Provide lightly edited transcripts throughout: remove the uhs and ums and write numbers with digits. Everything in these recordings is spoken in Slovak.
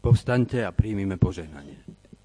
Povstaňte a príjmime požehnanie.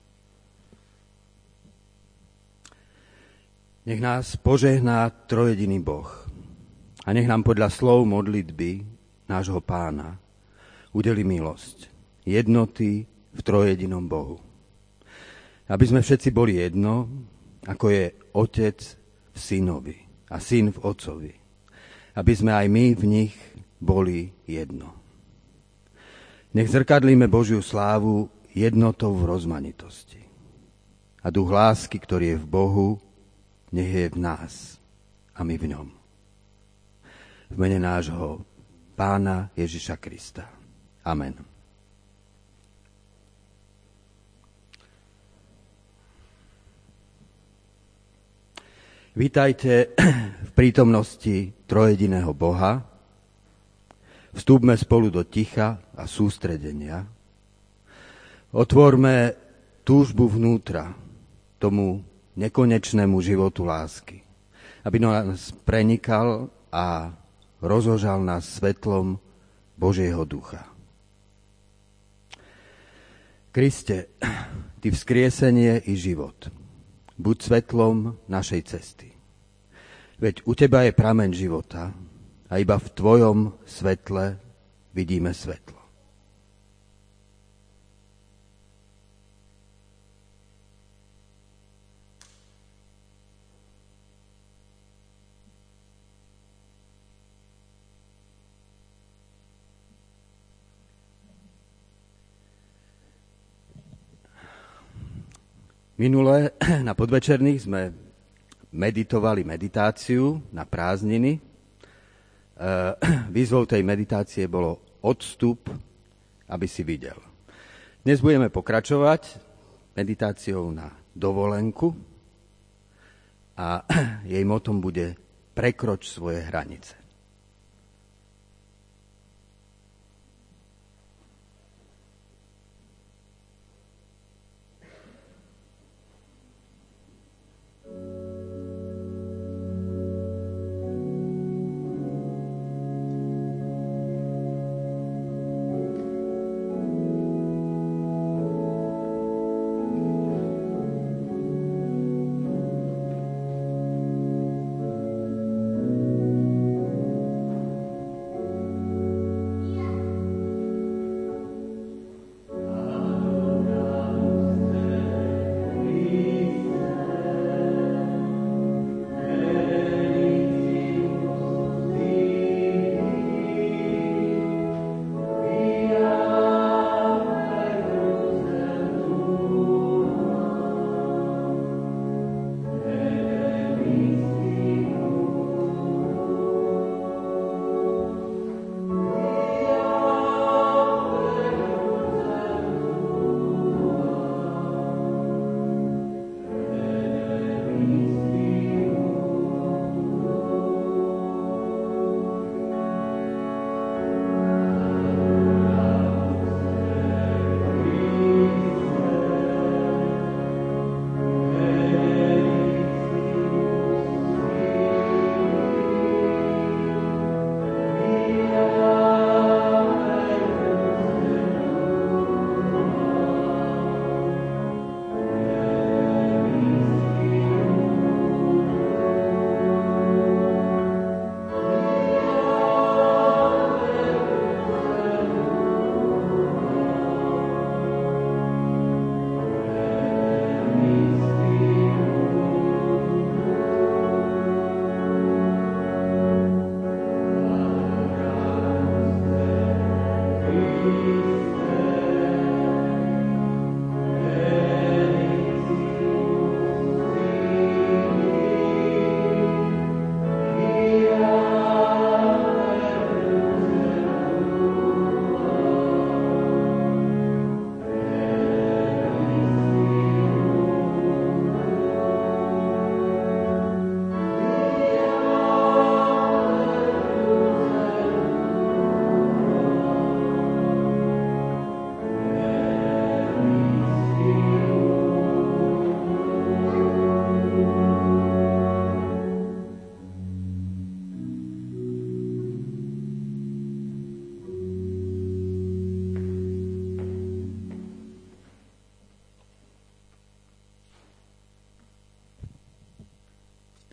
Nech nás požehná trojediný Boh a nech nám podľa slov modlitby nášho Pána udeli milosť, jednoty v trojedinom Bohu. Aby sme všetci boli jedno, ako je Otec v Synovi a Syn v Otcovi. Aby sme aj my v nich boli jedno. Nech zrkadlíme Božiu slávu jednotou v rozmanitosti. A duch lásky, ktorý je v Bohu, nech je v nás a my v ňom. V mene nášho Pána Ježiša Krista. Amen. Vítajte v prítomnosti trojediného Boha. Vstúpme spolu do ticha a sústredenia. Otvorme túžbu vnútra tomu nekonečnému životu lásky, aby nás prenikal a rozožal nás svetlom Božieho ducha. Kriste, Ty vzkriesenie i život, buď svetlom našej cesty. Veď u Teba je prameň života a iba v Tvojom svetle vidíme svetlo. Minule na podvečerných sme meditovali meditáciu na prázdniny. Výzvou tej meditácie bolo odstup, aby si videl. Dnes budeme pokračovať meditáciou na dovolenku a jej motom bude prekroč svoje hranice.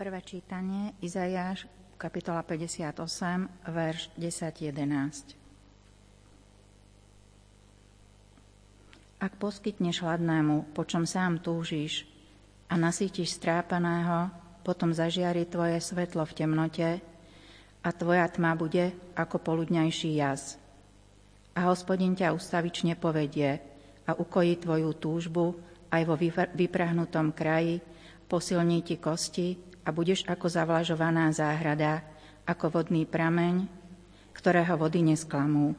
Prvé čítanie, Izaiáš, kapitola 58, verš 10-11. Ak poskytneš hladnému, po čom sám túžiš, a nasýtiš strápaného, potom zažiari tvoje svetlo v temnote a tvoja tma bude ako poludňajší jas. A Hospodin ťa ustavične povedie a ukojí tvoju túžbu aj vo vyprahnutom kraji, posilní ti kosti a budeš ako zavlažovaná záhrada, ako vodný prameň, ktorého vody nesklamú.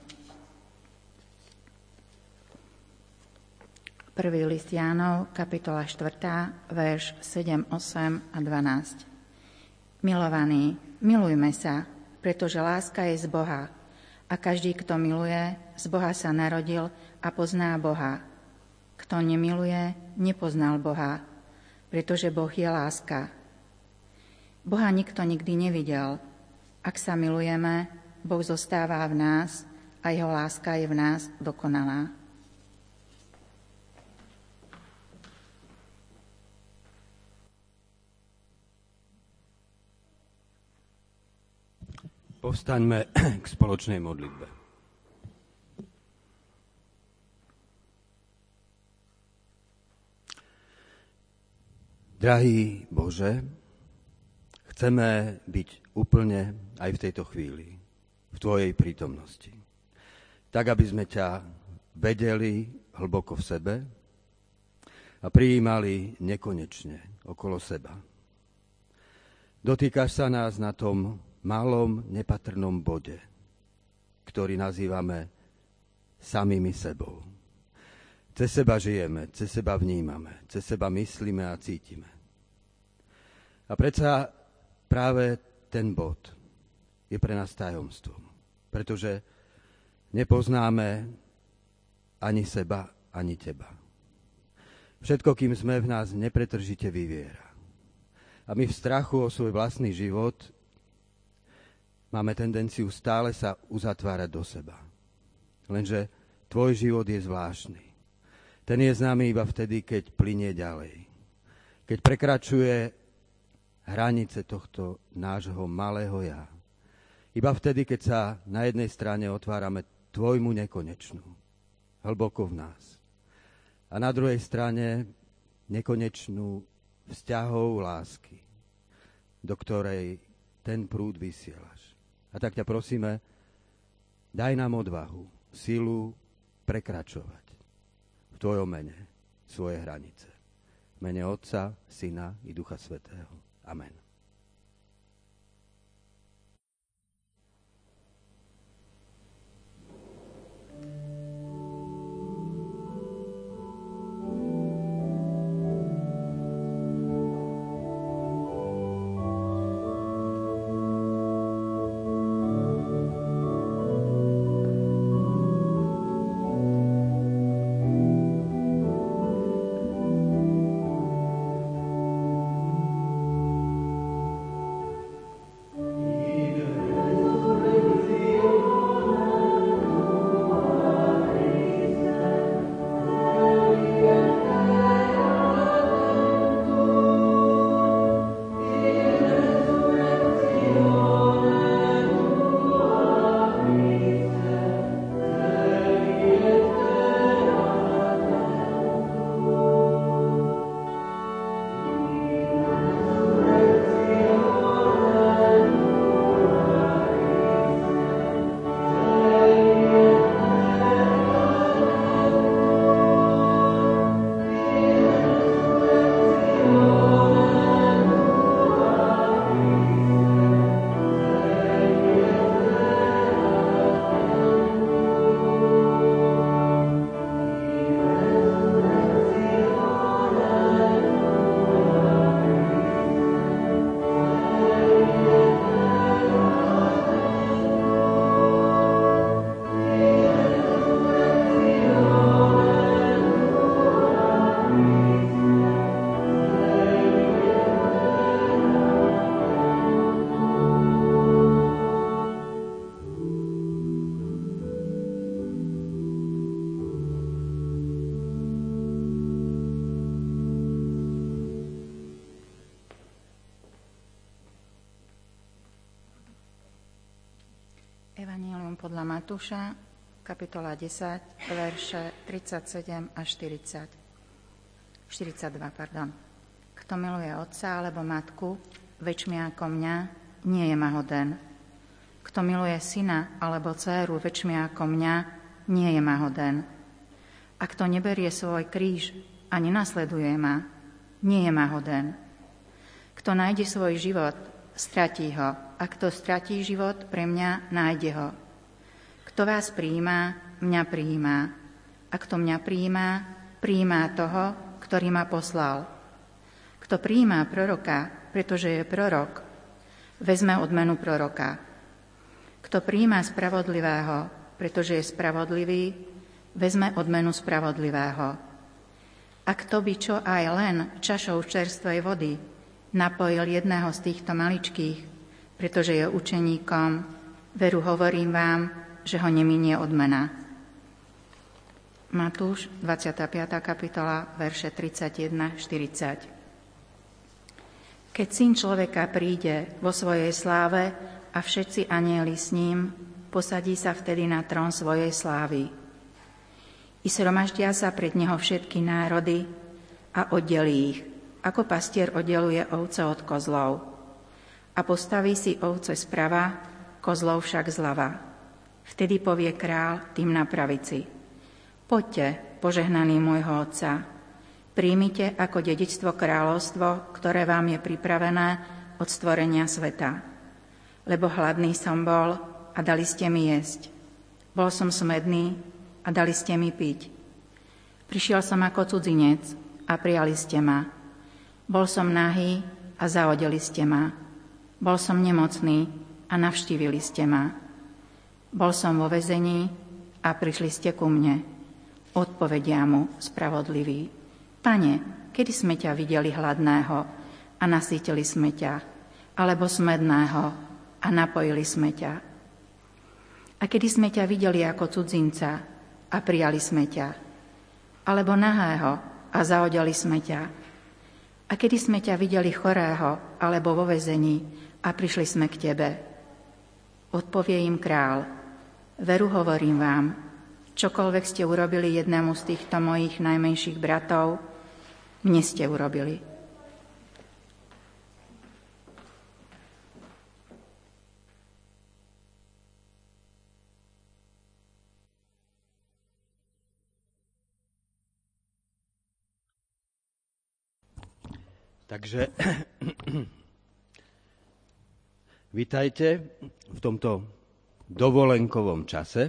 Prvý list Jánov, kapitola 4, verš 7, 8 a 12. Milovaní, milujme sa, pretože láska je z Boha a každý, kto miluje, z Boha sa narodil a pozná Boha. Kto nemiluje, nepoznal Boha, pretože Boh je láska. Boha nikto nikdy nevidel. Ak sa milujeme, Boh zostáva v nás a jeho láska je v nás dokonalá. Povstaňme k spoločnej modlitbe. Drahý Bože, chceme byť úplne aj v tejto chvíli v Tvojej prítomnosti. Tak, aby sme ťa vedeli hlboko v sebe a prijímali nekonečne okolo seba. Dotýkaš sa nás na tom malom, nepatrnom bode, ktorý nazývame samými sebou. Cez seba žijeme, cez seba vnímame, cez seba myslíme a cítime. A predsa práve ten bod je pre nás tajomstvom, pretože nepoznáme ani seba, ani teba. Všetko, kým sme, v nás nepretržite vyviera. A my v strachu o svoj vlastný život máme tendenciu stále sa uzatvárať do seba. Lenže tvoj život je zvláštny. Ten je známy iba vtedy, keď plynie ďalej. Keď prekračuje hranice tohto nášho malého ja. Iba vtedy, keď sa na jednej strane otvárame tvojmu nekonečnú, hlboko v nás. A na druhej strane nekonečnú vzťahov lásky, do ktorej ten prúd vysielaš. A tak ťa prosíme, daj nám odvahu, silu prekračovať v tvojom mene svoje hranice. V mene Otca, Syna i Ducha Svätého. Amen. podľa Matúša, kapitola 10, verše 37 až 42. Kto miluje otca alebo matku väčšmi ako mňa, nie je ma hoden. Kto miluje syna alebo dcéru väčšmi ako mňa, nie je ma hoden. A kto neberie svoj kríž a nenasleduje ma, nie je ma hoden. Kto nájde svoj život, stratí ho. A kto stratí život pre mňa, nájde ho. Kto vás prijíma, mňa prijíma. A kto mňa prijíma, prijíma toho, ktorý ma poslal. Kto prijíma proroka, pretože je prorok, vezme odmenu proroka. Kto prijíma spravodlivého, pretože je spravodlivý, vezme odmenu spravodlivého. A kto by čo aj len čašou čerstvej vody napojil jedného z týchto maličkých, pretože je učeníkom, veru hovorím vám, že ho neminie odmena. Matúš, 25. kapitola, verše 31-40. Keď Syn človeka príde vo svojej sláve a všetci anjeli s ním, posadí sa vtedy na trón svojej slávy. I zhromaždia sa pred neho všetky národy a oddelí ich, ako pastier oddeluje ovce od kozlov. A postaví si ovce zprava, kozlov však zľava. Vtedy povie král tým na pravici: Poďte, požehnaní môjho Otca, príjmite ako dedičstvo kráľovstvo, ktoré vám je pripravené od stvorenia sveta. Lebo hladný som bol a dali ste mi jesť. Bol som smedný a dali ste mi piť. Prišiel som ako cudzinec a prijali ste ma. Bol som nahý a zaodeli ste ma. Bol som nemocný a navštívili ste ma. Bol som vo väzení a prišli ste ku mne. Odpovedia mu spravodlivý: Pane, kedy sme ťa videli hladného a nasýtili sme ťa, alebo smedného a napojili sme ťa? A kedy sme ťa videli ako cudzinca a prijali sme ťa, alebo nahého a zaodeli sme ťa? A kedy sme ťa videli chorého alebo vo väzení a prišli sme k tebe? Odpovie im král: Veru hovorím vám, čokoľvek ste urobili jednému z týchto mojich najmenších bratov, mne ste urobili. Takže vitajte v tomto dovolenkovom čase.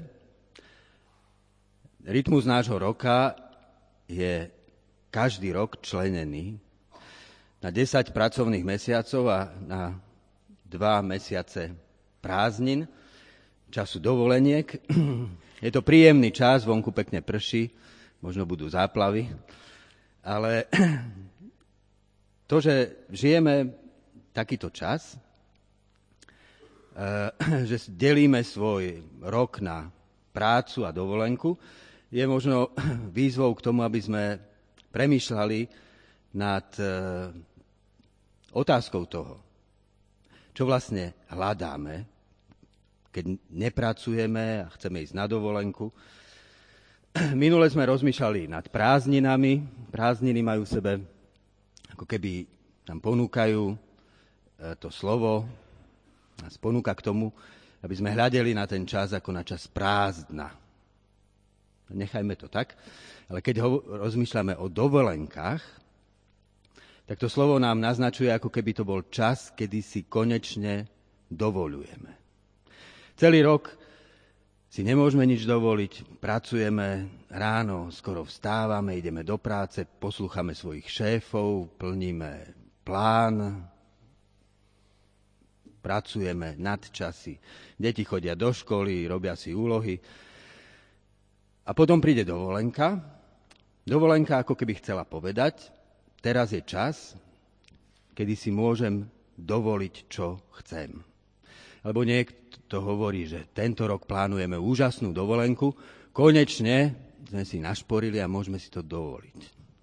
Rytmus nášho roka je každý rok členený na 10 pracovných mesiacov a na 2 mesiace prázdnin, času dovoleniek. Je to príjemný čas, vonku pekne prší, možno budú záplavy, ale to, že žijeme takýto čas, že delíme svoj rok na prácu a dovolenku, je možno výzvou k tomu, aby sme premýšľali nad otázkou toho, čo vlastne hľadáme, keď nepracujeme a chceme ísť na dovolenku. Minule sme rozmýšľali nad prázdninami. Prázdniny majú v sebe, ako keby nám ponúkajú to slovo, nás ponúka k tomu, aby sme hľadeli na ten čas ako na čas prázdna. Nechajme to tak, ale keď rozmýšľame o dovolenkách, tak to slovo nám naznačuje, ako keby to bol čas, kedy si konečne dovoľujeme. Celý rok si nemôžeme nič dovoliť, pracujeme ráno, skoro vstávame, ideme do práce, poslúchame svojich šéfov, plníme plán, pracujeme nadčasy, deti chodia do školy, robia si úlohy. A potom príde dovolenka. Dovolenka ako keby chcela povedať, teraz je čas, kedy si môžem dovoliť, čo chcem. Lebo niekto hovorí, že tento rok plánujeme úžasnú dovolenku, konečne sme si našporili a môžeme si to dovoliť.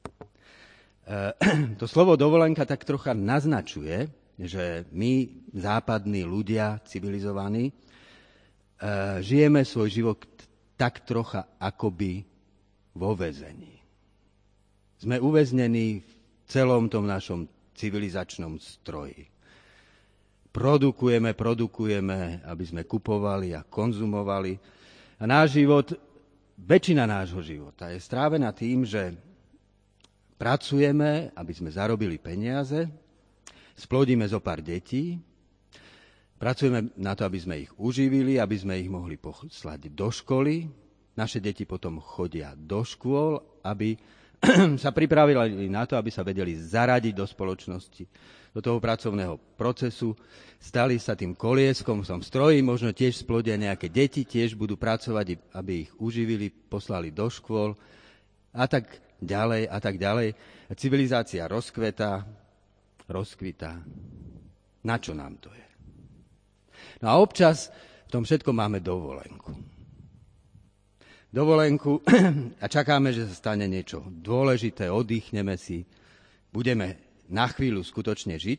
To slovo dovolenka tak trocha naznačuje, že my, západní ľudia, civilizovaní, žijeme svoj život tak trocha akoby vo väzení. Sme uväznení v celom tom našom civilizačnom stroji. Produkujeme, aby sme kupovali a konzumovali. A náš život, väčšina nášho života je strávená tým, že pracujeme, aby sme zarobili peniaze, splodíme zo pár detí, pracujeme na to, aby sme ich uživili, aby sme ich mohli poslať do školy. Naše deti potom chodia do škôl, aby sa pripravili na to, aby sa vedeli zaradiť do spoločnosti, do toho pracovného procesu, stali sa tým kolieskom v tom stroji, možno tiež splodia nejaké deti, tiež budú pracovať, aby ich uživili, poslali do škôl a tak ďalej a tak ďalej. A civilizácia rozkvitá. Na čo nám to je? No a občas v tom všetkom máme dovolenku a čakáme, že sa stane niečo dôležité, oddychneme si, budeme na chvíľu skutočne žiť.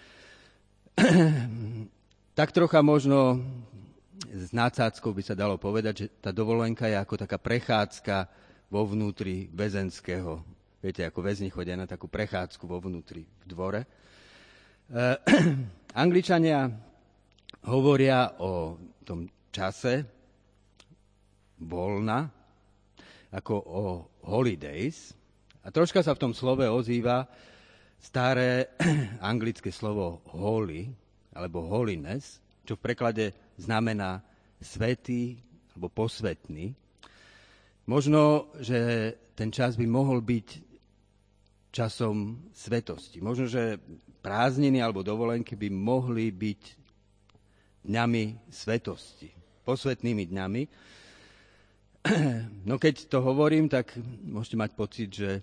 Tak trocha možno s nácáckou by sa dalo povedať, že tá dovolenka je ako taká prechádzka vo vnútri väzenského. Viete, ako väzni chodia na takú prechádzku vo vnútri v dvore. Angličania hovoria o tom čase voľna ako o holidays. A troška sa v tom slove ozýva staré anglické slovo holy, alebo holiness, čo v preklade znamená svätý alebo posvätný. Možno, že ten čas by mohol byť časom svetosti. Možno, že prázdniny alebo dovolenky by mohli byť dňami svetosti, posvätnými dňami. No keď to hovorím, tak môžete mať pocit, že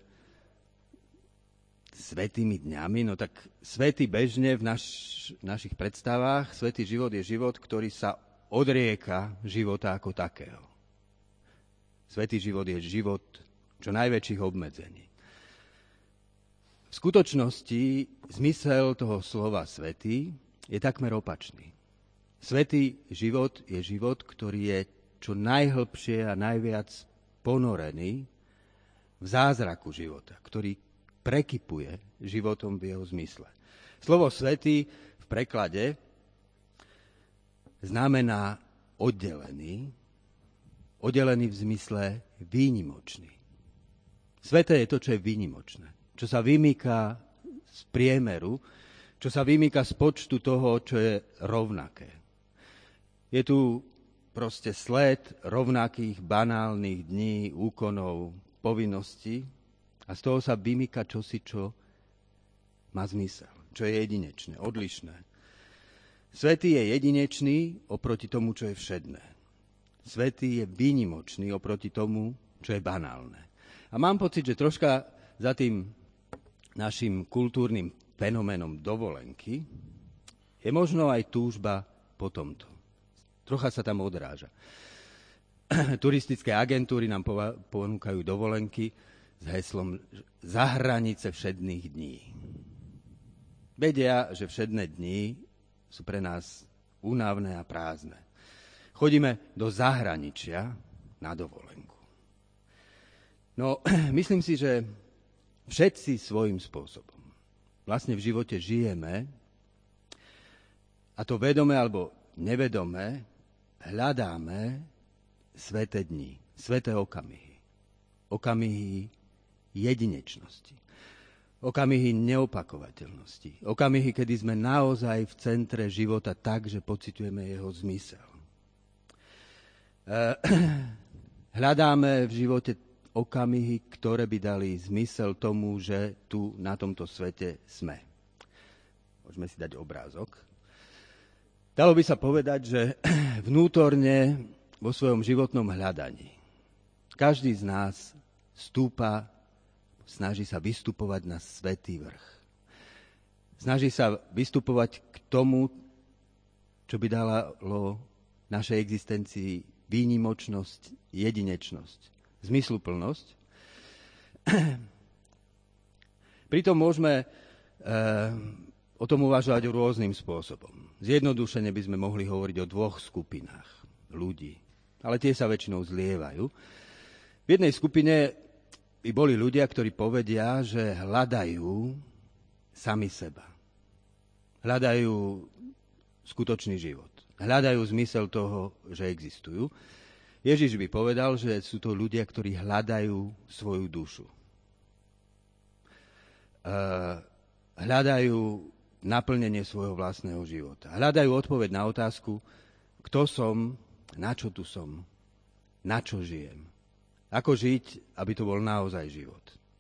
svätými dňami, no tak svätý bežne v našich predstavách, svätý život je život, ktorý sa odrieka života ako takého. Svätý život je život čo najväčších obmedzení. V skutočnosti zmysel toho slova svätý je takmer opačný. Svätý život je život, ktorý je čo najhlbšie a najviac ponorený v zázraku života, ktorý prekypuje životom v jeho zmysle. Slovo svätý v preklade znamená oddelený v zmysle výnimočný. Sväté je to, čo je výnimočné, čo sa vymýka z priemeru, čo sa vymýka z počtu toho, čo je rovnaké. Je tu proste sled rovnakých banálnych dní, úkonov, povinností a z toho sa vymýka čosi, čo má zmysel, čo je jedinečné, odlišné. Svätý je jedinečný oproti tomu, čo je všedné. Svätý je výnimočný oproti tomu, čo je banálne. A mám pocit, že troška za tým našim kultúrnym fenoménom dovolenky je možno aj túžba po tomto. Trocha sa tam odráža. Turistické agentúry nám ponúkajú dovolenky s heslom za hranice všedných dní. Vedia, že všedné dni sú pre nás únavné a prázdne. Chodíme do zahraničia na dovolenku. No, myslím si, že všetci svojím spôsobom vlastne v živote žijeme, a to vedome alebo nevedome, hľadáme sväté dni, sväté okamihy. Okamihy jedinečnosti. Okamihy neopakovateľnosti. Okamihy, kedy sme naozaj v centre života tak, že pociťujeme jeho zmysel. Hľadáme v živote okamihy, ktoré by dali zmysel tomu, že tu na tomto svete sme. Môžeme si dať obrázok. Dalo by sa povedať, že vnútorne vo svojom životnom hľadaní každý z nás stúpa, snaží sa vystupovať na svätý vrch. Snaží sa vystupovať k tomu, čo by dalo našej existencii výnimočnosť, jedinečnosť, zmysluplnosť. Pritom môžeme o tom uvažovať rôznym spôsobom. Zjednodušene by sme mohli hovoriť o dvoch skupinách. ľudí. Ale tie sa väčšinou zlievajú. V jednej skupine by boli ľudia, ktorí povedia, že hľadajú sami seba. Hľadajú skutočný život. Hľadajú zmysel toho, že existujú. Ježiš by povedal, že sú to ľudia, ktorí hľadajú svoju dušu. Hľadajú naplnenie svojho vlastného života. Hľadajú odpoveď na otázku, kto som, na čo tu som, na čo žijem. Ako žiť, aby to bol naozaj život.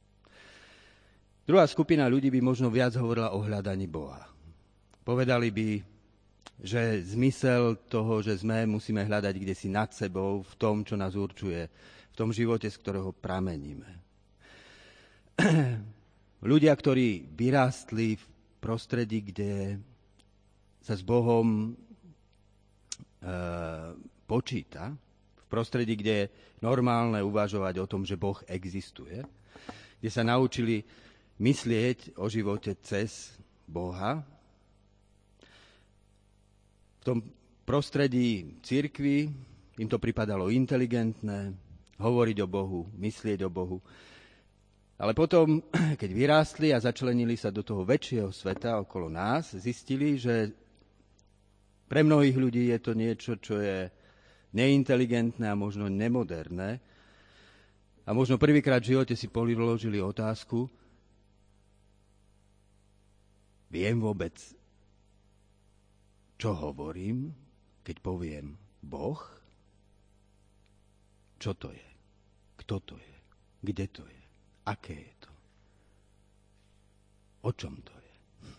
Druhá skupina ľudí by možno viac hovorila o hľadaní Boha. Povedali by, že zmysel toho, že musíme hľadať kdesi nad sebou, v tom, čo nás určuje, v tom živote, z ktorého prameníme. Ľudia, ktorí vyrástli v prostredí, kde sa s Bohom počíta, v prostredí, kde je normálne uvažovať o tom, že Boh existuje, kde sa naučili myslieť o živote cez Boha. V tom prostredí cirkvi im to pripadalo inteligentné, hovoriť o Bohu, myslieť o Bohu. Ale potom, keď vyrástli a začlenili sa do toho väčšieho sveta okolo nás, zistili, že pre mnohých ľudí je to niečo, čo je neinteligentné a možno nemoderné. A možno prvýkrát v živote si položili otázku, viem vôbec, čo hovorím, keď poviem Boh? Čo to je? Kto to je? Kde to je? Aké je to? O čom to je?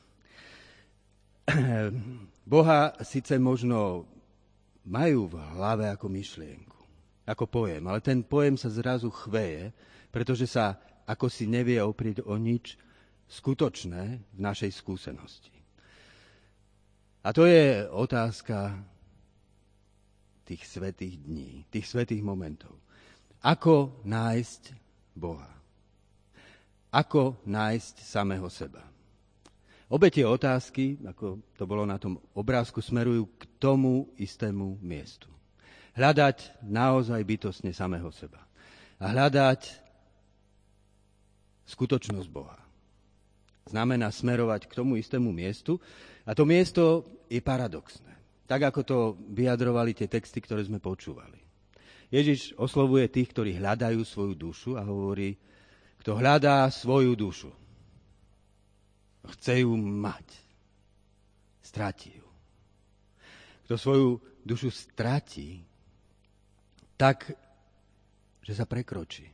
Boha síce možno majú v hlave ako myšlienku, ako pojem, ale ten pojem sa zrazu chveje, pretože sa ako si nevie oprieť o nič skutočné v našej skúsenosti. A to je otázka tých svätých dní, tých svätých momentov. Ako nájsť Boha? Ako nájsť samého seba? Obe tie otázky, ako to bolo na tom obrázku, smerujú k tomu istému miestu. Hľadať naozaj bytostne samého seba. A hľadať skutočnosť Boha. Znamená smerovať k tomu istému miestu. A to miesto je paradoxné. Tak, ako to vyjadrovali tie texty, ktoré sme počúvali. Ježiš oslovuje tých, ktorí hľadajú svoju dušu a hovorí, kto hľadá svoju dušu, chce ju mať, stratí ju. Kto svoju dušu stratí, tak, že sa prekročí.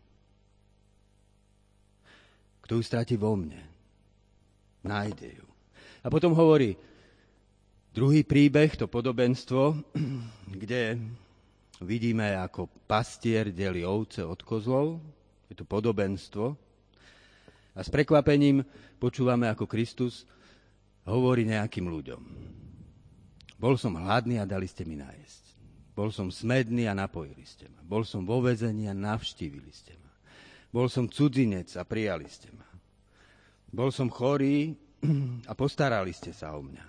Kto ju stratí vo mne, nájde ju. A potom hovorí druhý príbeh, to podobenstvo, kde vidíme, ako pastier delí ovce od kozlov. Je to podobenstvo. A s prekvapením počúvame, ako Kristus hovorí nejakým ľuďom. Bol som hladný a dali ste mi nájsť. Bol som smedný a napojili ste ma. Bol som vo väzení a navštívili ste ma. Bol som cudzinec a prijali ste ma. Bol som chorý a postarali ste sa o mňa.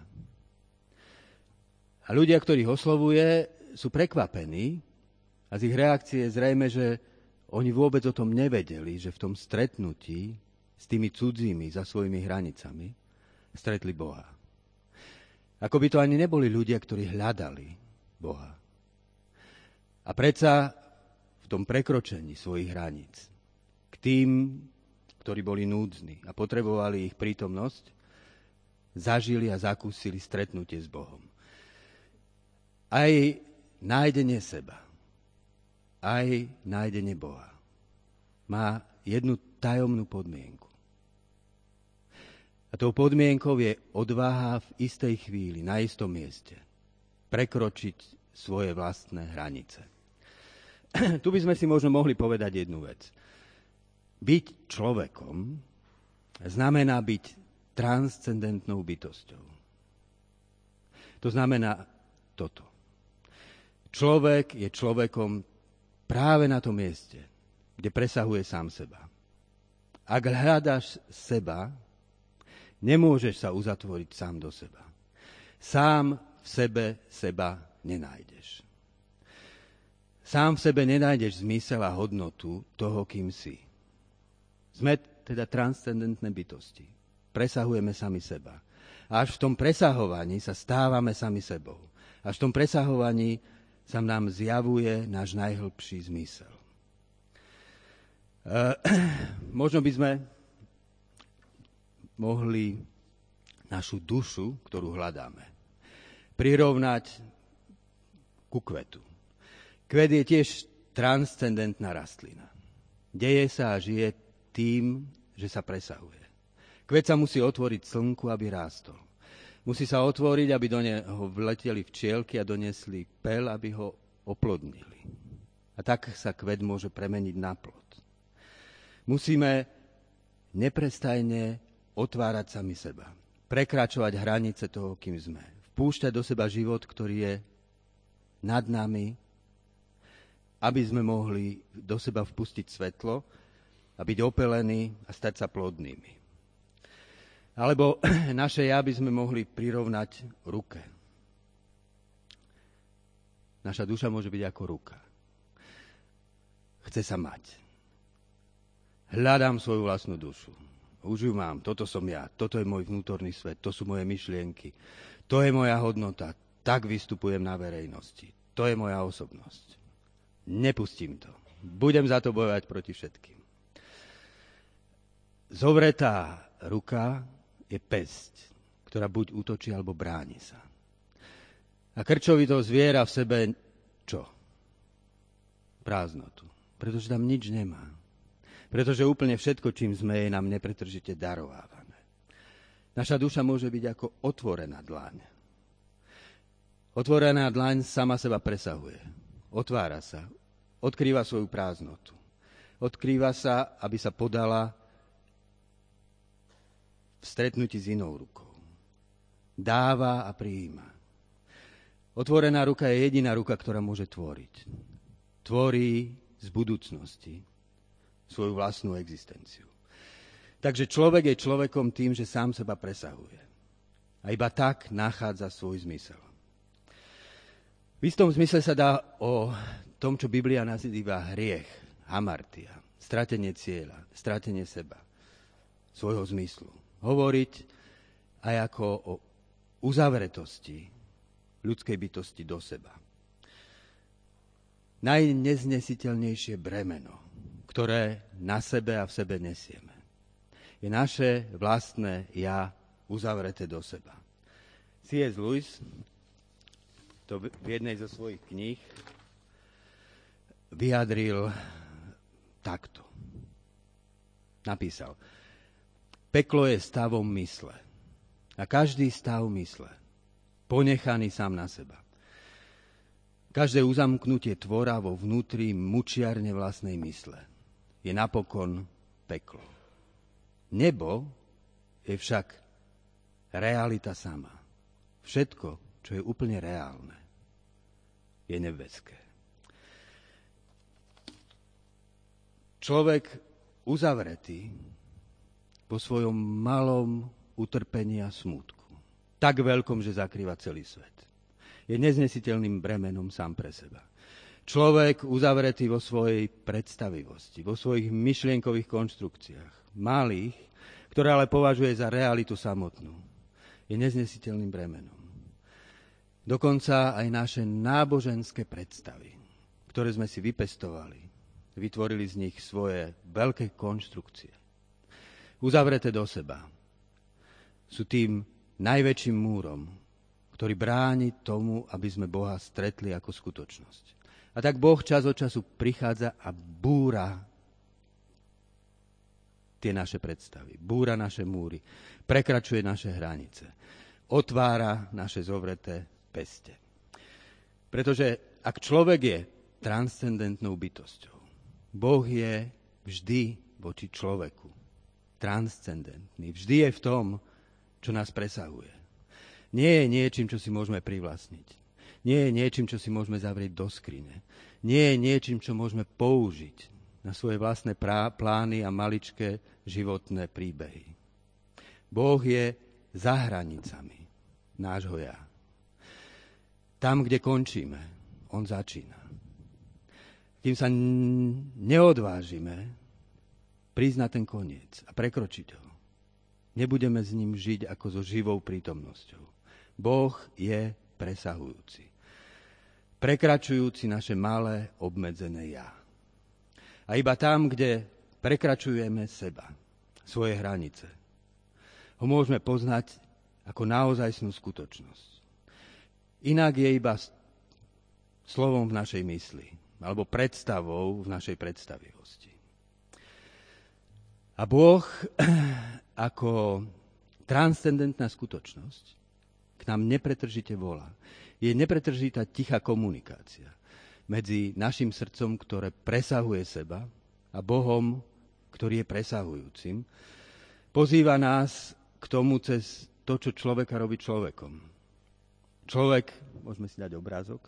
A ľudia, ktorých oslovuje, sú prekvapení a z ich reakcie je zrejme, že oni vôbec o tom nevedeli, že v tom stretnutí s tými cudzími za svojimi hranicami stretli Boha. Ako by to ani neboli ľudia, ktorí hľadali Boha. A predsa v tom prekročení svojich hraníc k tým, ktorí boli núdzni a potrebovali ich prítomnosť, zažili a zakúsili stretnutie s Bohom. Aj nájdenie seba, aj nájdenie Boha má jednu tajomnú podmienku. A tou podmienkou je odvaha v istej chvíli, na istom mieste, prekročiť svoje vlastné hranice. Tu by sme si možno mohli povedať jednu vec. Byť človekom znamená byť transcendentnou bytosťou. To znamená toto. Človek je človekom práve na tom mieste, kde presahuje sám seba. Ak hľadáš seba, nemôžeš sa uzatvoriť sám do seba. Sám v sebe seba nenájdeš. Sám v sebe nenájdeš zmysel a hodnotu toho, kým si. Sme teda transcendentné bytosti. Presahujeme sami seba. A až v tom presahovaní sa stávame sami sebou. Až v tom presahovaní sa nám zjavuje náš najhlbší zmysel. Možno by sme mohli našu dušu, ktorú hľadáme, prirovnať ku kvetu. Kvet je tiež transcendentná rastlina. Deje sa a žije tým, že sa presahuje. Kvet sa musí otvoriť slnku, aby rástol. Musí sa otvoriť, aby do neho vleteli včielky a donesli pel, aby ho oplodnili. A tak sa kvet môže premeniť na plod. Musíme neprestajne otvárať sami seba. Prekračovať hranice toho, kým sme. Vpúšťať do seba život, ktorý je nad nami, aby sme mohli do seba vpustiť svetlo a byť opelení a stať sa plodnými. Alebo naše ja by sme mohli prirovnať ruke. Naša duša môže byť ako ruka. Chce sa mať. Hľadám svoju vlastnú dušu. Už ju mám, toto som ja, toto je môj vnútorný svet, to sú moje myšlienky, to je moja hodnota, tak vystupujem na verejnosti, to je moja osobnosť. Nepustím to. Budem za to bojovať proti všetkým. Zovretá ruka je pesť, ktorá buď útočí, alebo bráni sa. A krčovito zviera v sebe čo? Prázdnotu. Pretože tam nič nemá. Pretože úplne všetko, čím sme, je nám nepretržite darovávané. Naša duša môže byť ako otvorená dlaň. Otvorená dlaň sama seba presahuje. Otvára sa. Odkrýva svoju prázdnotu. Odkrýva sa, aby sa podala v stretnutí s inou rukou. Dáva a prijíma. Otvorená ruka je jediná ruka, ktorá môže tvoriť. Tvorí z budúcnosti svoju vlastnú existenciu. Takže človek je človekom tým, že sám seba presahuje. A iba tak nachádza svoj zmysel. V istom zmysle sa dá o tom, čo Biblia nazýva hriech, hamartia, stratenie cieľa, stratenie seba, svojho zmyslu, hovoriť aj ako o uzavretosti ľudskej bytosti do seba. Najneznesiteľnejšie bremeno, ktoré na sebe a v sebe nesieme, je naše vlastné ja uzavreté do seba. C.S. Lewis to v jednej zo svojich kníh vyjadril takto. Napísal: Peklo je stavom mysle. A každý stav mysle, ponechaný sám na seba. Každé uzamknutie tvora vo vnútri mučiarne vlastnej mysle je napokon peklo. Nebo je však realita sama. Všetko, čo je úplne reálne, je nebeské. Človek uzavretý po svojom malom utrpení a smútku, tak veľkom, že zakrýva celý svet, je neznesiteľným bremenom sám pre seba. Človek uzavretý vo svojej predstavivosti, vo svojich myšlienkových konštrukciách, malých, ktoré ale považuje za realitu samotnú, je neznesiteľným bremenom. Dokonca aj naše náboženské predstavy, ktoré sme si vypestovali, vytvorili z nich svoje veľké konštrukcie, uzavreté do seba, sú tým najväčším múrom, ktorý bráni tomu, aby sme Boha stretli ako skutočnosť. A tak Boh čas od času prichádza a búra tie naše predstavy, búra naše múry, prekračuje naše hranice, otvára naše zovreté peste. Pretože ak človek je transcendentnou bytosťou, Boh je vždy voči človeku transcendentný. Vždy je v tom, čo nás presahuje. Nie je niečím, čo si môžeme privlastniť. Nie je niečím, čo si môžeme zavrieť do skrine. Nie je niečím, čo môžeme použiť na svoje vlastné plány a maličké životné príbehy. Boh je za hranicami nášho ja. Tam, kde končíme, on začína. kým sa neodvážime prísť na ten koniec a prekročiť ho, nebudeme s ním žiť ako so živou prítomnosťou. Boh je presahujúci, prekračujúci naše malé, obmedzené ja. A iba tam, kde prekračujeme seba, svoje hranice, ho môžeme poznať ako naozajstnú skutočnosť. Inak je iba slovom v našej mysli, alebo predstavou v našej predstavivosti. A Boh ako transcendentná skutočnosť k nám nepretržite volá. Je nepretržitá tichá komunikácia medzi našim srdcom, ktoré presahuje seba, a Bohom, ktorý je presahujúcim. Pozýva nás k tomu cez to, čo človeka robí človekom. Človek, môžeme si dať obrázok,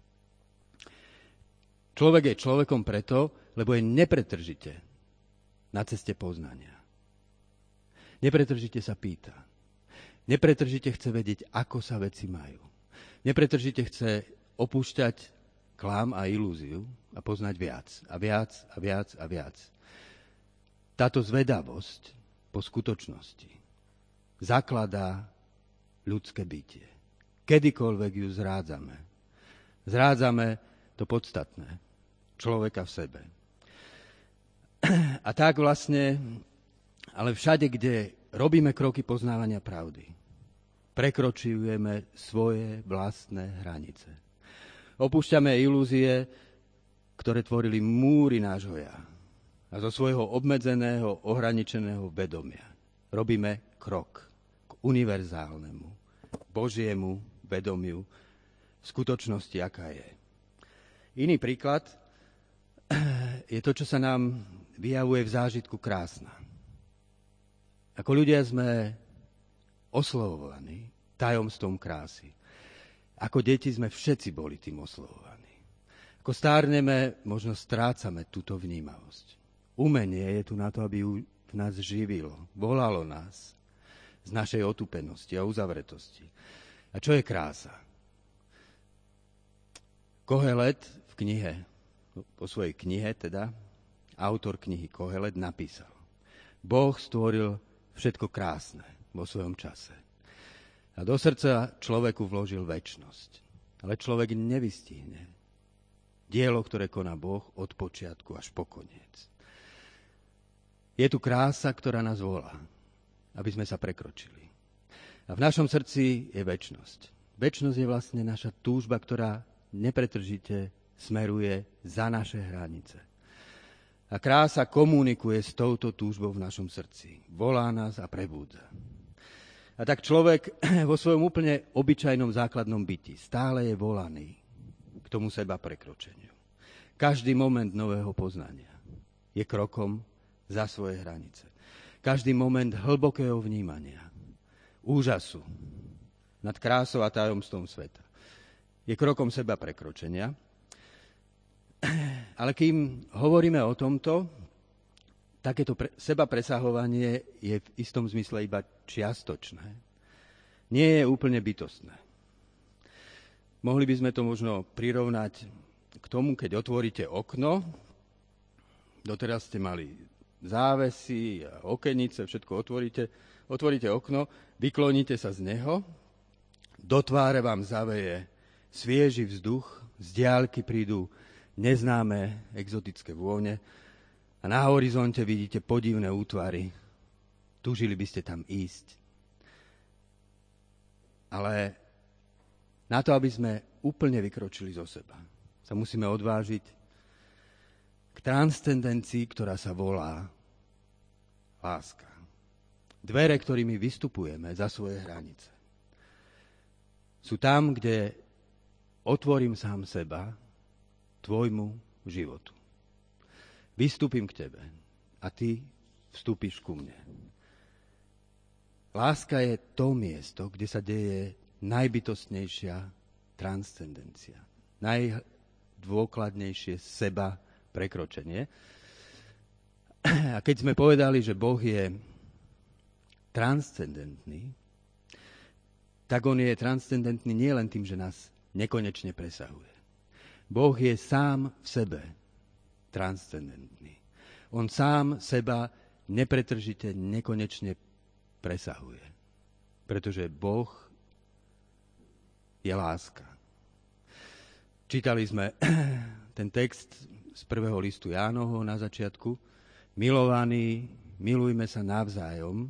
človek je človekom preto, lebo je nepretržite na ceste poznania. Nepretržite sa pýta. Nepretržite chce vedieť, ako sa veci majú. Nepretržite chce opúšťať klám a ilúziu a poznať viac a viac a viac a viac. Táto zvedavosť po skutočnosti zakladá ľudské bytie. Kedykoľvek ju zrádzame. Zrádzame to podstatné, človeka v sebe. A tak vlastne, ale všade, kde robíme kroky poznávania pravdy, prekročujeme svoje vlastné hranice. Opúšťame ilúzie, ktoré tvorili múry nášho ja. A zo svojho obmedzeného, ohraničeného vedomia robíme krok k univerzálnemu, Božiemu vedomiu v skutočnosti, aká je. Iný príklad je to, čo sa nám vyjavuje v zážitku krásna. Ako ľudia sme oslovovaní tajomstvom krásy. Ako deti sme všetci boli tým oslovovaní. Ako stárneme, možno strácame túto vnímavosť. Umenie je tu na to, aby nás živilo, volalo nás z našej otupenosti a uzavretosti. A čo je krása? Kohelet v knihe, po svojej knihe teda, autor knihy Kohelet napísal: Boh stvoril všetko krásne vo svojom čase. A do srdca človeku vložil večnosť. Ale človek nevystihne dielo, ktoré koná Boh od počiatku až po koniec. Je tu krása, ktorá nás volá, aby sme sa prekročili. A v našom srdci je večnosť. Večnosť je vlastne naša túžba, ktorá nepretržite smeruje za naše hranice. A krása komunikuje s touto túžbou v našom srdci. Volá nás a prebúdza. A tak človek vo svojom úplne obyčajnom základnom byti stále je volaný k tomu seba prekročeniu. Každý moment nového poznania je krokom za svoje hranice. Každý moment hlbokého vnímania, úžasu nad krásou a tajomstvom sveta je krokom seba prekročenia. Ale kým hovoríme o tomto, takéto seba presahovanie je v istom zmysle iba čiastočné. Nie je úplne bytostné. Mohli by sme to možno prirovnať k tomu, keď otvoríte okno. Doteraz ste mali závesy a okenice, všetko otvoríte okno, vykloníte sa z neho, do tváre vám zaveje svieži vzduch, z diaľky prídu neznáme exotické vône a na horizonte vidíte podivné útvary. Túžili by ste tam ísť. Ale na to, aby sme úplne vykročili zo seba, sa musíme odvážiť k transcendencii, ktorá sa volá láska. Dvere, ktorými vystupujeme za svoje hranice, sú tam, kde otvorím sám seba tvojmu životu. Vystúpim k tebe a ty vstúpiš ku mne. Láska je to miesto, kde sa deje najbytostnejšia transcendencia. Najdôkladnejšie seba prekročenie. A keď sme povedali, že Boh je transcendentný, tak on je transcendentný nielen tým, že nás nekonečne presahuje. Boh je sám v sebe transcendentný. On sám seba nepretržite, nekonečne presahuje. Pretože Boh je láska. Čítali sme ten text z 1. listu Jánovho na začiatku. Milovaní, milujme sa navzájom,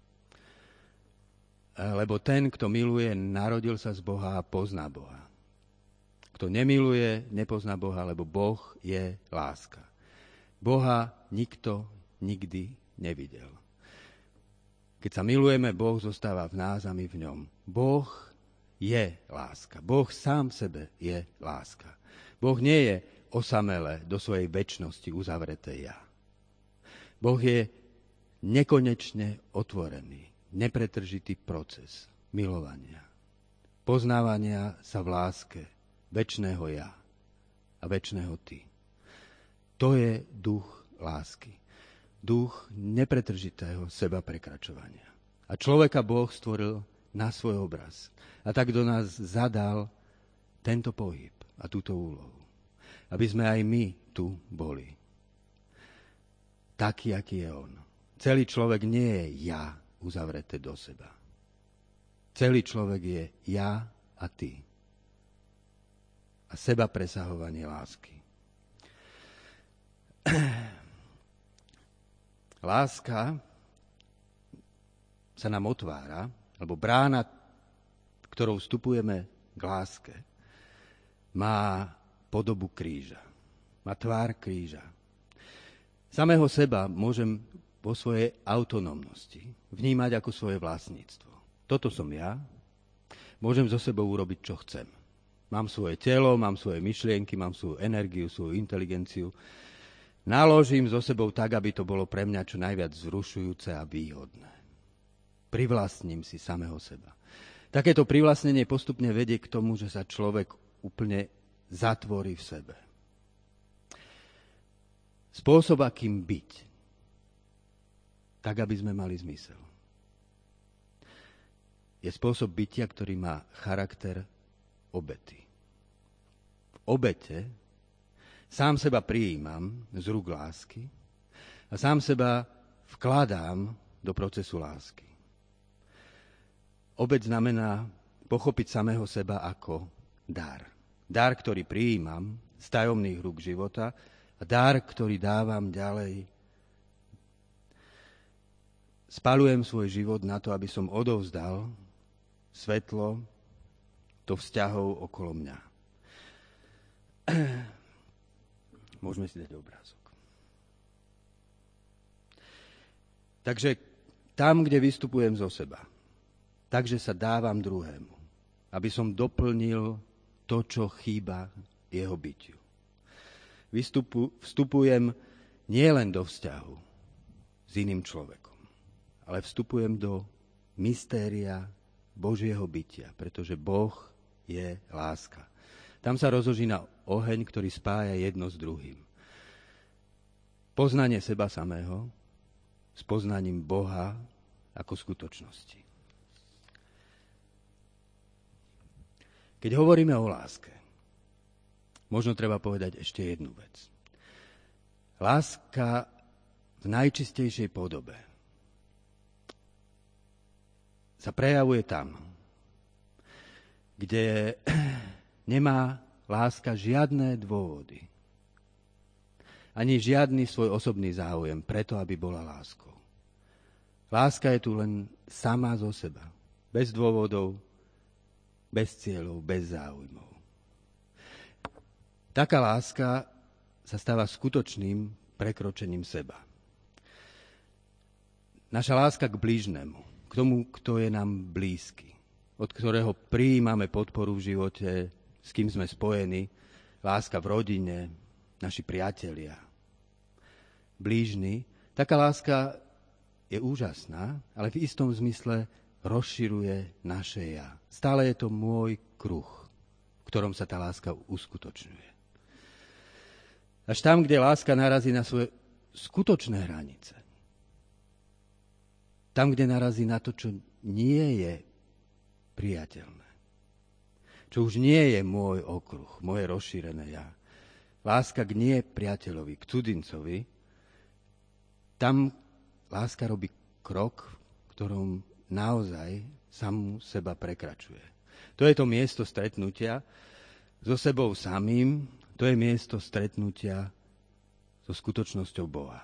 lebo ten, kto miluje, narodil sa z Boha a pozná Boha. Kto nemiluje, nepozná Boha, lebo Boh je láska. Boha nikto nikdy nevidel. Keď sa milujeme, Boh zostáva v nás a my v ňom. Boh je láska. Boh sám v sebe je láska. Boh nie je osamele do svojej večnosti uzavreté ja. Boh je nekonečne otvorený, nepretržitý proces milovania, poznávania sa v láske večného ja a večného ty. To je duch lásky. Duch nepretržitého seba prekračovania. A človeka Boh stvoril na svoj obraz. A tak do nás zadal tento pohyb a túto úlohu. Aby sme aj my tu boli. Taký, aký je on. Celý človek nie je ja uzavreté do seba. Celý človek je ja a ty. A seba presahovanie lásky. Láska sa nám otvára, alebo brána, ktorou vstupujeme k láske, má podobu kríža. Má tvár kríža. Samého seba môžem vo svojej autonómnosti vnímať ako svoje vlastníctvo. Toto som ja. Môžem so sebou urobiť, čo chcem. Mám svoje telo, mám svoje myšlienky, mám svoju energiu, svoju inteligenciu. Naložím so sebou tak, aby to bolo pre mňa čo najviac vzrušujúce a výhodné. Privlastním si samého seba. Takéto privlastnenie postupne vedie k tomu, že sa človek úplne zatvorí v sebe. Spôsob, akým byť, tak, aby sme mali zmysel, je spôsob bytia, ktorý má charakter obety. V obete sám seba prijímam z rúk lásky a sám seba vkladám do procesu lásky. Obeť znamená pochopiť samého seba ako dar. Dar, ktorý prijímam z tajomných rúk života a dar, ktorý dávam ďalej. Spaľujem svoj život na to, aby som odovzdal svetlo do vzťahov okolo mňa. Môžeme si dať obrázok. Takže tam, kde vystupujem zo seba, takže sa dávam druhému, aby som doplnil to, čo chýba jeho bytiu. Vstupujem nielen do vzťahu s iným človekom, ale vstupujem do mystéria Božieho bytia, pretože Boh je láska. Tam sa rozožína oheň, ktorý spája jedno s druhým. Poznanie seba samého s poznaním Boha ako skutočnosti. Keď hovoríme o láske, možno treba povedať ešte jednu vec. Láska v najčistejšej podobe sa prejavuje tam, kde nemá láska žiadne dôvody, ani žiadny svoj osobný záujem preto, aby bola láskou. Láska je tu len sama zo seba, bez dôvodov, bez cieľov, bez záujmov. Taká láska sa stáva skutočným prekročením seba. Naša láska k blížnemu, k tomu, kto je nám blízky, od ktorého prijímame podporu v živote, s kým sme spojení, láska v rodine, naši priatelia, blížni. Taká láska je úžasná, ale v istom zmysle rozširuje naše ja. Stále je to môj kruh, v ktorom sa tá láska uskutočňuje. Až tam, kde láska narazí na svoje skutočné hranice. Tam, kde narazí na to, čo nie je priateľné. Čo už nie je môj okruh, moje rozšírené ja. láska k nie priateľovi, k cudzincovi, tam láska robí krok, v ktorom naozaj samú seba prekračuje. To je to miesto stretnutia so sebou samým, to je miesto stretnutia so skutočnosťou Boha.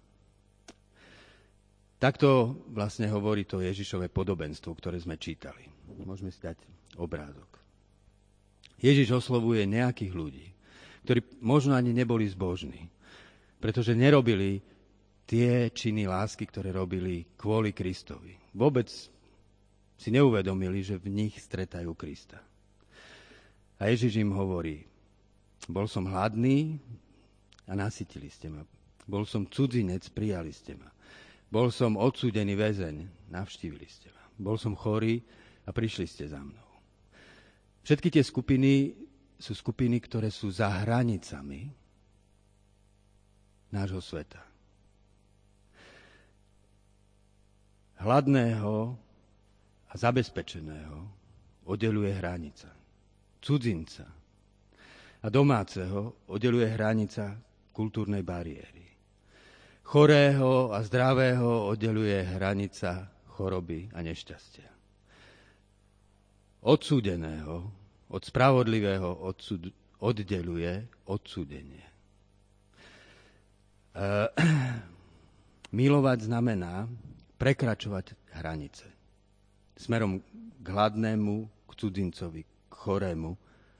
Takto vlastne hovorí to Ježišové podobenstvo, ktoré sme čítali. Môžeme si dať obrázok. Ježiš oslovuje nejakých ľudí, ktorí možno ani neboli zbožní, pretože nerobili tie činy lásky, ktoré robili kvôli Kristovi. Vôbec si neuvedomili, že v nich stretajú Krista. A Ježiš im hovorí, bol som hladný a nasytili ste ma. Bol som cudzinec, prijali ste ma. Bol som odsúdený väzeň, navštívili ste ma. Bol som chorý a prišli ste za mnou. Všetky tie skupiny sú skupiny, ktoré sú za hranicami nášho sveta. Hladného a zabezpečeného oddeluje hranica. Cudzinca a domáceho oddeluje hranica kultúrnej bariéry. Chorého a zdravého oddeluje hranica choroby a nešťastia. Odsúdeného od spravodlivého oddeluje odsúdenie. Milovať znamená prekračovať hranice. Smerom k hladnému, k cudzincovi, k chorému,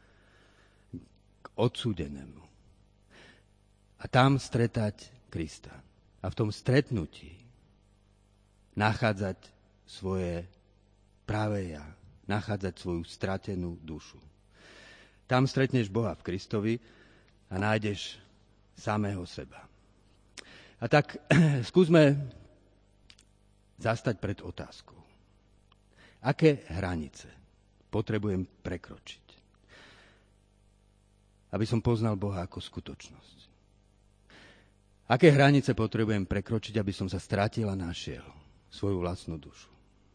k odsúdenému. A tam stretať Krista. A v tom stretnutí nachádzať svoje pravé ja, nachádzať svoju stratenú dušu. Tam stretneš Boha v Kristovi a nájdeš samého seba. A tak skúsme zastať pred otázkou. Aké hranice potrebujem prekročiť, aby som poznal Boha ako skutočnosť? Aké hranice potrebujem prekročiť, aby som sa stratil a našiel svoju vlastnú dušu?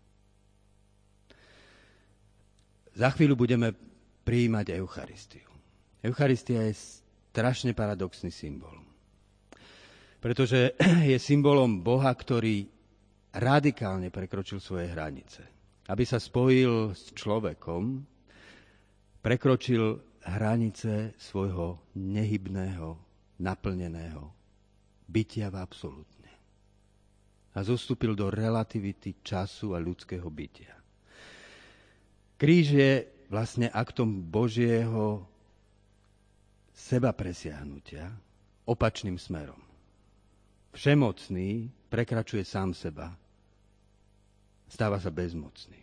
Za chvíľu budeme prijímať Eucharistiu. Eucharistia je strašne paradoxný symbol. Pretože je symbolom Boha, ktorý radikálne prekročil svoje hranice. Aby sa spojil s človekom, prekročil hranice svojho nehybného, naplneného bytia v absolútne. A zostúpil do relativity času a ľudského bytia. Kríž je vlastne aktom Božieho seba presiahnutia opačným smerom. Všemocný prekračuje sám seba. Stáva sa bezmocný.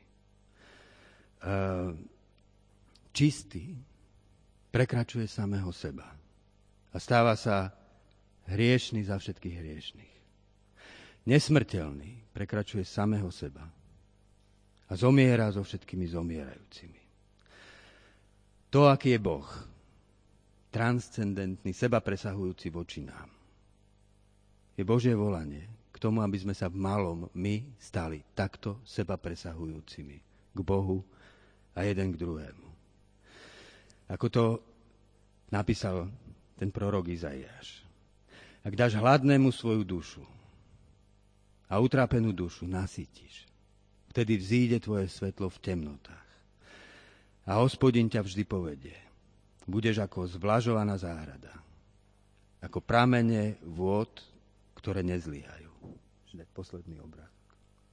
Čistý prekračuje samého seba. A stáva sa hriešný za všetkých hriešných. Nesmrteľný prekračuje samého seba. A zomiera so všetkými zomierajúcimi. To, aký je Boh, transcendentný, seba presahujúci voči nám, je Božie volanie k tomu, aby sme sa v malom my stali takto seba presahujúcimi k Bohu a jeden k druhému. Ako to napísal ten prorok Izaiáš. Ak dáš hladnému svoju dušu a utrápenú dušu nasýtiš, vtedy vzíde tvoje svetlo v temnotách. A Hospodin ťa vždy povedie. Budeš ako zvlažovaná záhrada, ako pramene vôd, ktoré nezlyhajú. Posledný obrázok.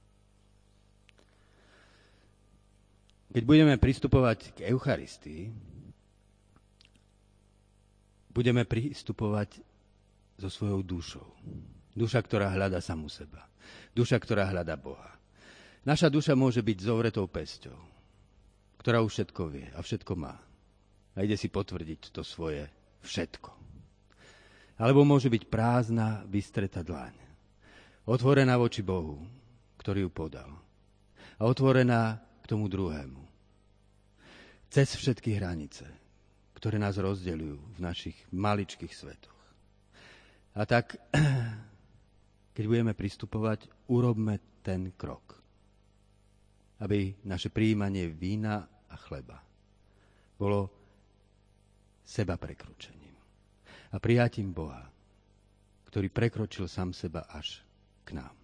Keď budeme pristupovať k Eucharistii, budeme pristupovať so svojou dušou. Duša, ktorá hľadá samu seba. Duša, ktorá hľadá Boha. Naša duša môže byť zovretou pesťou, ktorá už všetko vie a všetko má. A ide si potvrdiť to svoje všetko. Alebo môže byť prázdna, vystretá dlaň. Otvorená voči Bohu, ktorý ju podal. A otvorená k tomu druhému. Cez všetky hranice, ktoré nás rozdeľujú v našich maličkých svetoch. A tak, keď budeme pristupovať, urobme ten krok. Aby naše prijímanie vína a chleba bolo seba prekročením. a prijatím Boha, ktorý prekročil sám seba až k nám.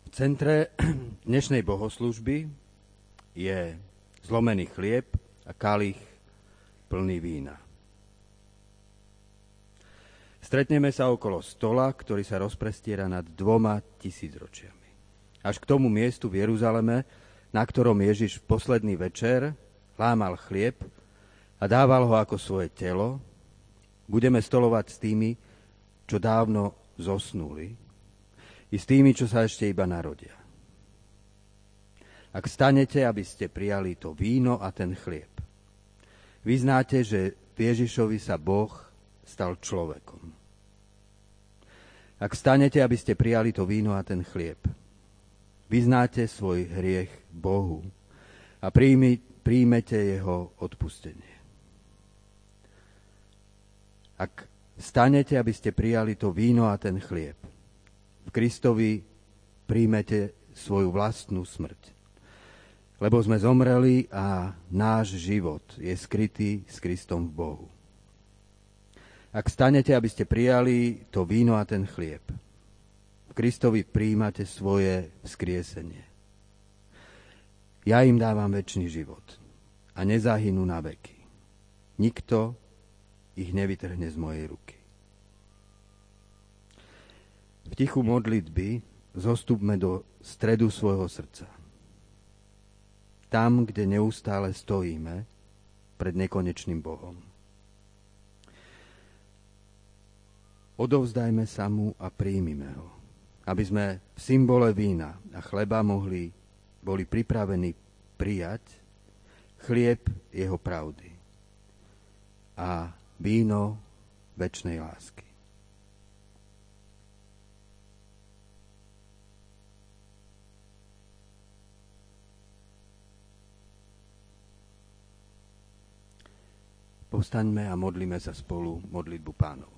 V centre dnešnej bohoslužby je zlomený chlieb a kalich plný vína. Stretneme sa okolo stola, ktorý sa rozprestiera nad 2000 ročiami. Až k tomu miestu v Jeruzaleme, na ktorom Ježiš v posledný večer lámal chlieb a dával ho ako svoje telo, budeme stolovať s tými, čo dávno zosnuli, i s tými, čo sa ešte iba narodia. Ak stanete, aby ste prijali to víno a ten chlieb, vyznáte, že v Ježišovi sa Boh stal človekom. Ak stanete, aby ste prijali to víno a ten chlieb, vyznáte svoj hriech Bohu a príjmete jeho odpustenie. Ak stanete, aby ste prijali to víno a ten chlieb, v Kristovi príjmete svoju vlastnú smrť. Lebo sme zomreli a náš život je skrytý s Kristom v Bohu. Ak stanete, aby ste prijali to víno a ten chlieb, v Kristovi prijímate svoje vzkriesenie. Ja im dávam večný život a nezahynú na veky. Nikto ich nevytrhne z mojej ruky. V tichu modlitby zostupme do stredu svojho srdca. Tam, kde neustále stojíme pred nekonečným Bohom. Odovzdajme sa mu a príjmime ho, aby sme v symbole vína a chleba boli pripravení prijať chlieb jeho pravdy a víno večnej lásky. Povstaňme a modlíme sa spolu modlitbu Pánovu.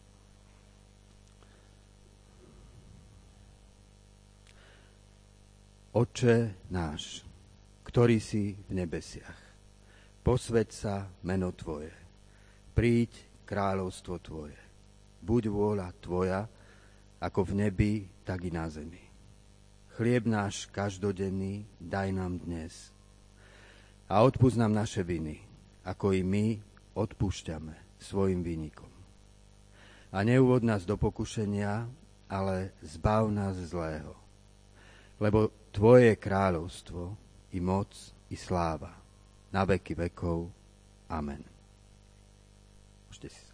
Otče náš, ktorý si v nebesiach, posväť sa meno Tvoje, príď kráľovstvo Tvoje, buď vôľa Tvoja, ako v nebi, tak i na zemi. Chlieb náš každodenný daj nám dnes a odpusť nám naše viny, ako i my odpúšťame svojim vinníkom. A neuvod nás do pokušenia, ale zbav nás zlého. Lebo Tvoje je kráľovstvo, i moc, i sláva, na veky vekov. Amen. Môžete si sa.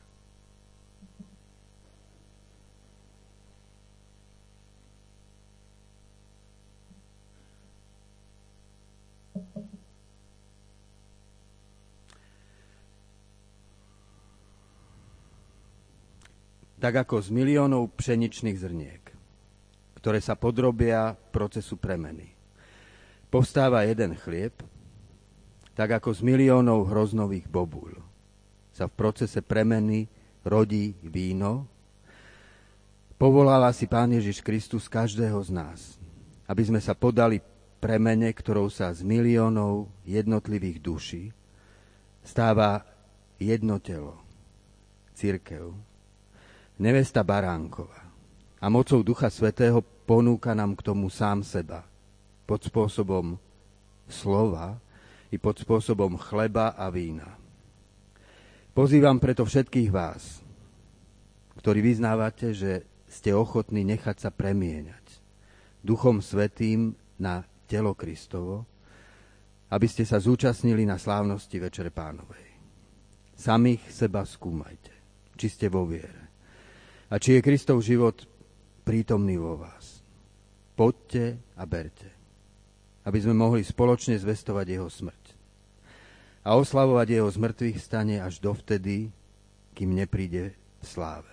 Tak ako z miliónov pšeničných zrniek, ktoré sa podrobia procesu premeny, povstáva jeden chlieb, tak ako z miliónov hroznových bobúľ sa v procese premeny rodí víno, povolala si Pán Ježiš Kristus každého z nás, aby sme sa podali premene, ktorou sa z miliónov jednotlivých duší stáva jedno telo, cirkev, nevesta Baránkova. A mocou Ducha Svätého ponúka nám k tomu sám seba, pod spôsobom slova i pod spôsobom chleba a vína. Pozývam preto všetkých vás, ktorí vyznávate, že ste ochotní nechať sa premieňať Duchom Svätým na telo Kristovo, aby ste sa zúčastnili na slávnosti Večere Pánovej. Samých seba skúmajte, či ste vo viere a či je Kristov život prítomný vo vás. Poďte a berte, aby sme mohli spoločne zvestovať jeho smrť a oslavovať jeho zmrtvých stane až dovtedy, kým nepríde v sláve.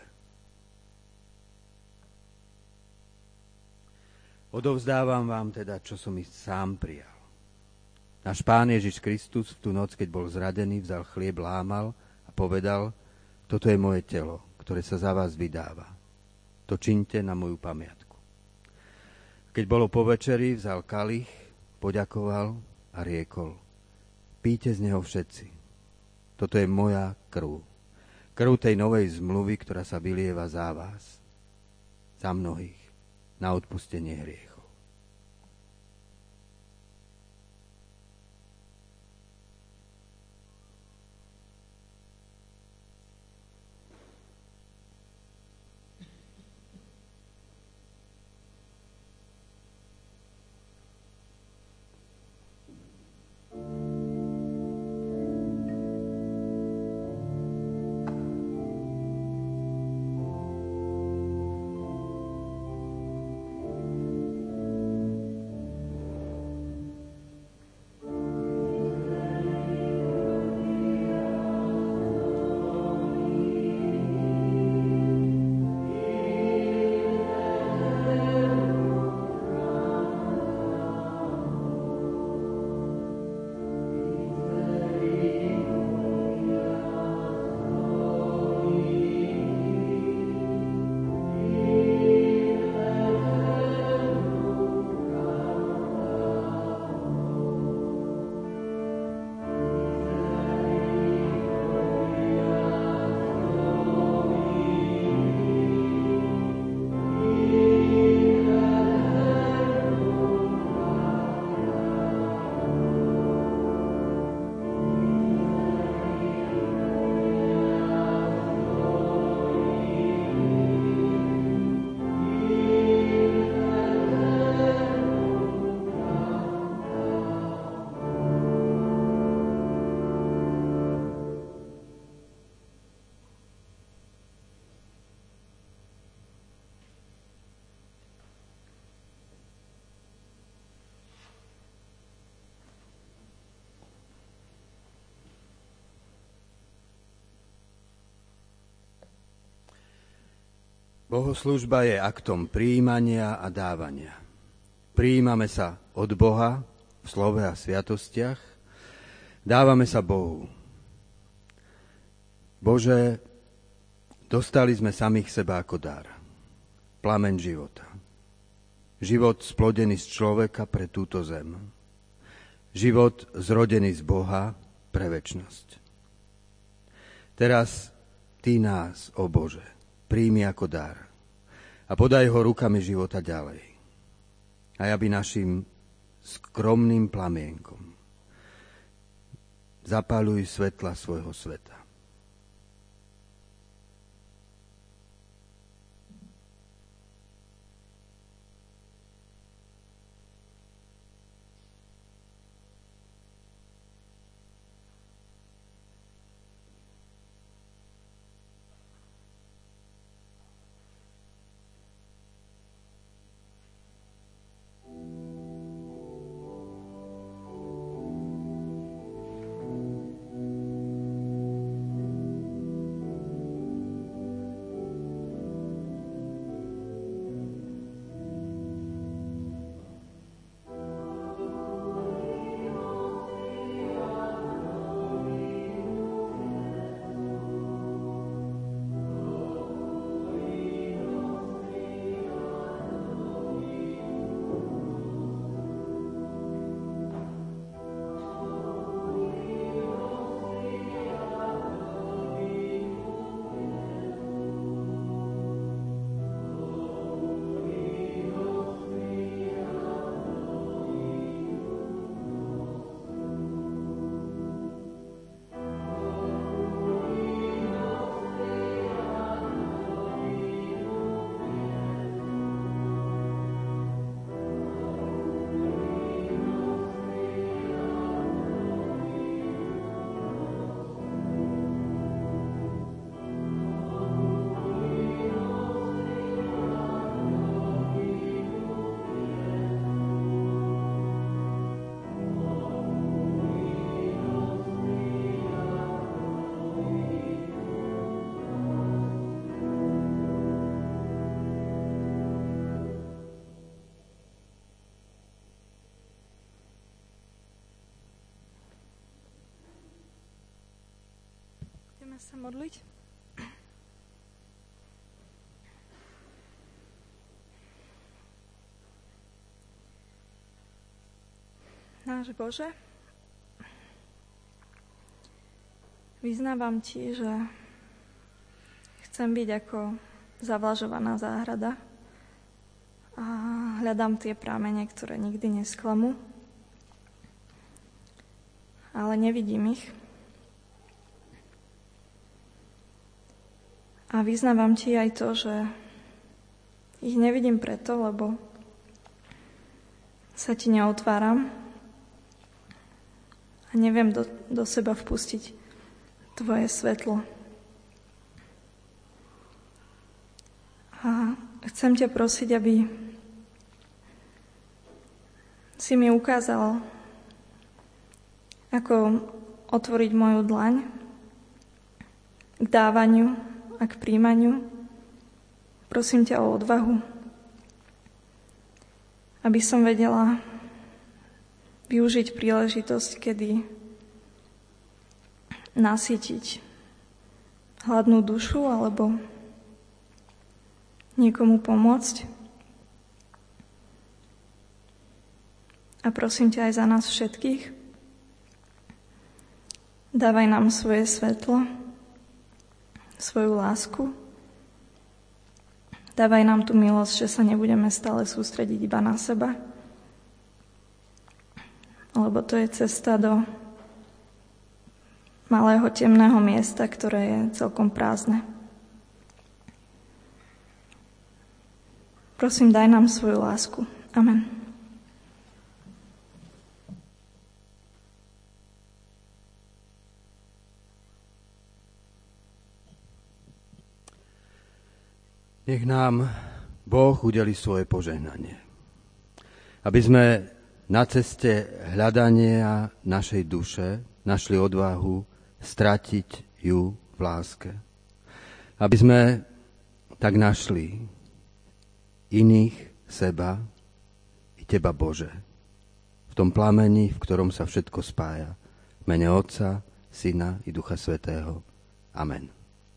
Odovzdávam vám teda, čo som i sám prijal. Náš Pán Ježiš Kristus v tú noc, keď bol zradený, vzal chlieb, lámal a povedal: toto je moje telo, ktoré sa za vás vydáva. To čiňte na moju pamiatku. Keď bolo po večeri, vzal kalich, poďakoval a riekol: píte z neho všetci. Toto je moja krv. Krv tej novej zmluvy, ktorá sa vylieva za vás, za mnohých, na odpustenie hriechov. Bohoslužba je aktom prijímania a dávania. Prijímame sa od Boha v slove a sviatostiach, dávame sa Bohu. Bože, dostali sme samých seba ako dar, plameň života. Život splodený z človeka pre túto zem. Život zrodený z Boha pre večnosť. Teraz Ty nás, ó Bože, príjmi ako dar a podaj ho rukami života ďalej. A aby našim skromným plamienkom zapáľuj svetla svojho sveta. Sa modliť. Náš Bože, vyznávam Ti, že chcem byť ako zavlažovaná záhrada a hľadám tie prámene, ktoré nikdy nesklamú, ale nevidím ich. A vyznávam Ti aj to, že ich nevidím preto, lebo sa Ti neotváram a neviem do seba vpustiť Tvoje svetlo. A chcem ťa prosiť, aby si mi ukázal, ako otvoriť moju dlaň k dávaniu a k príjmaniu. Prosím ťa o odvahu, aby som vedela využiť príležitosť, kedy nasytiť hladnú dušu alebo niekomu pomôcť. A prosím ťa aj za nás všetkých, dávaj nám svoje svetlo, svoju lásku. Dávaj nám tú milosť, že sa nebudeme stále sústrediť iba na seba, lebo to je cesta do malého temného miesta, ktoré je celkom prázdne. Prosím, daj nám svoju lásku. Amen. Nech nám Boh udeli svoje požehnanie, aby sme na ceste hľadania našej duše našli odvahu stratiť ju v láske. Aby sme tak našli iných, seba i teba, Bože. V tom plameni, v ktorom sa všetko spája. V mene Otca, Syna i Ducha Svätého. Amen.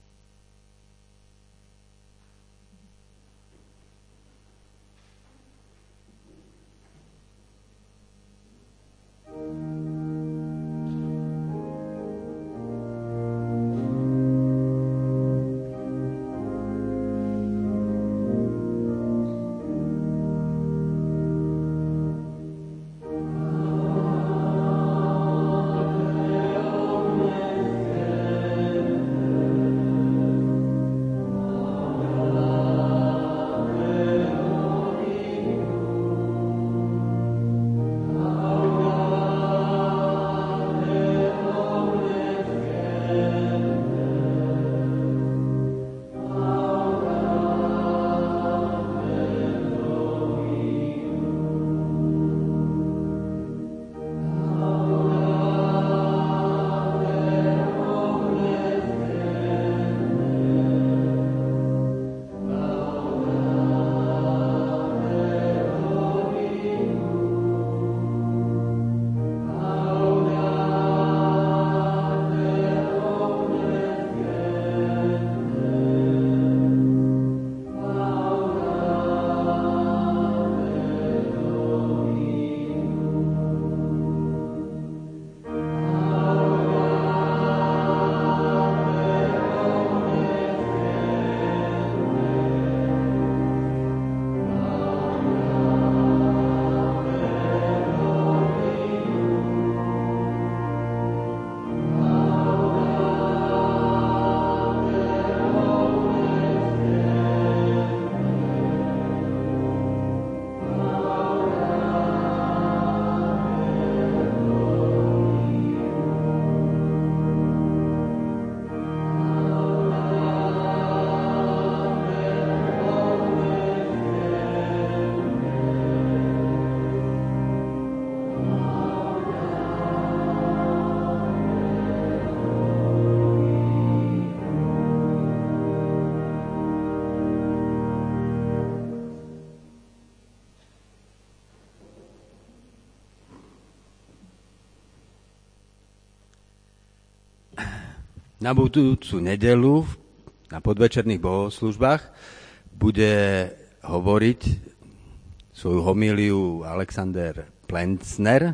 Na budúcu nedeľu na podvečerných bohoslúžbách bude hovoriť svoju homíliu Alexander Plencner,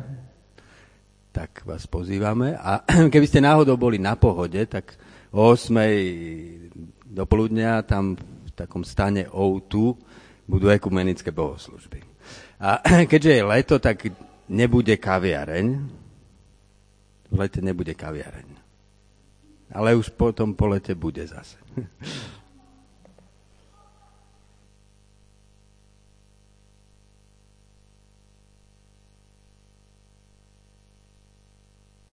tak vás pozývame. A keby ste náhodou boli na Pohode, tak o 8:00 do poludnia tam v takom stane O2 budú ekumenické bohoslúžby. A keďže je leto, tak nebude kaviareň. V lete nebude kaviareň. Ale už potom po lete bude zase.